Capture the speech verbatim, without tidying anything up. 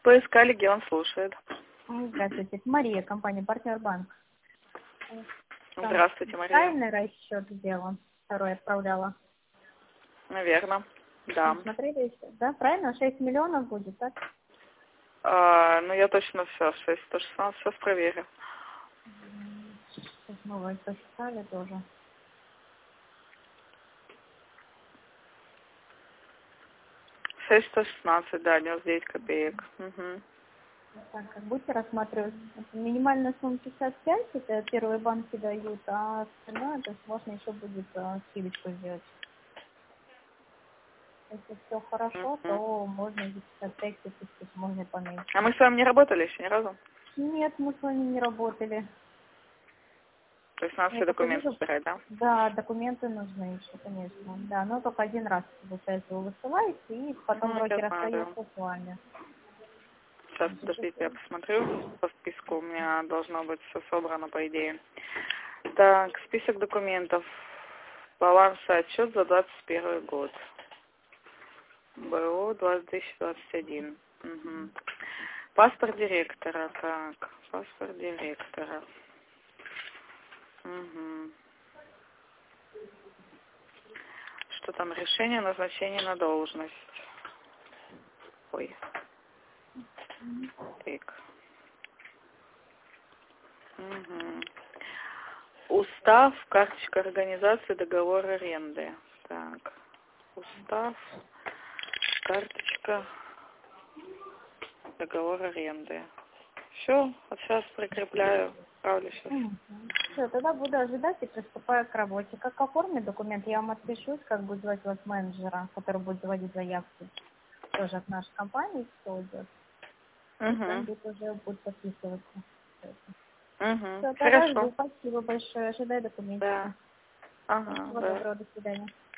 ПСК «Легион» слушает. Здравствуйте, это Мария, компания «Партнер Банк». Там Здравствуйте, Мария. Тайный расчет сделан, второй отправляла. Наверно, да. Вы смотрели еще? Да, правильно? шесть миллионов будет, так? А, ну, я точно все, шесть сто шестнадцать, сейчас проверю. Сейчас мы его посчитали тоже. шесть сто шестнадцать, да, девяносто девять копеек. Угу. Так, как будете рассматривать? Это минимальная сумма пятьдесят пять, это первые банки дают, а остальное, то есть можно еще будет а, скидочку сделать. Если все хорошо, Угу. то можно за пятьдесят пять тысяч, можно и поменьше. А мы с вами не работали еще ни разу? Нет, мы с вами не работали. То есть надо Я все только документы вижу, собирать, да? да, документы нужны еще, конечно. Да, но только один раз, получается, вы высылаете, и потом Ну, я брокер знаю, остается с вами. сейчас, подождите, я посмотрю по списку. У меня должно быть все собрано, по идее. Так, список документов. Баланс и отчет за двадцать первый год. БО двадцать тысяч двадцать один. Угу. Паспорт директора. Так, паспорт директора. Угу. Что там? Решение о назначении на должность. Ой. Так. Угу. Устав, карточка организации, договор аренды. Так. Устав, карточка, договор аренды. Все, вот сейчас прикрепляю, правлю сейчас. Все, тогда буду ожидать и приступаю к работе. Как оформить документ, я вам отпишусь, как будет звать вас менеджера, который будет заводить заявки. Тоже от нашей компании все идет. И там Угу. будет уже будет подписываться. Угу. Все, тогда жду. Хорошо. Спасибо большое. Ожидаю документики. Да. Ага, Всего да. доброго, до свидания.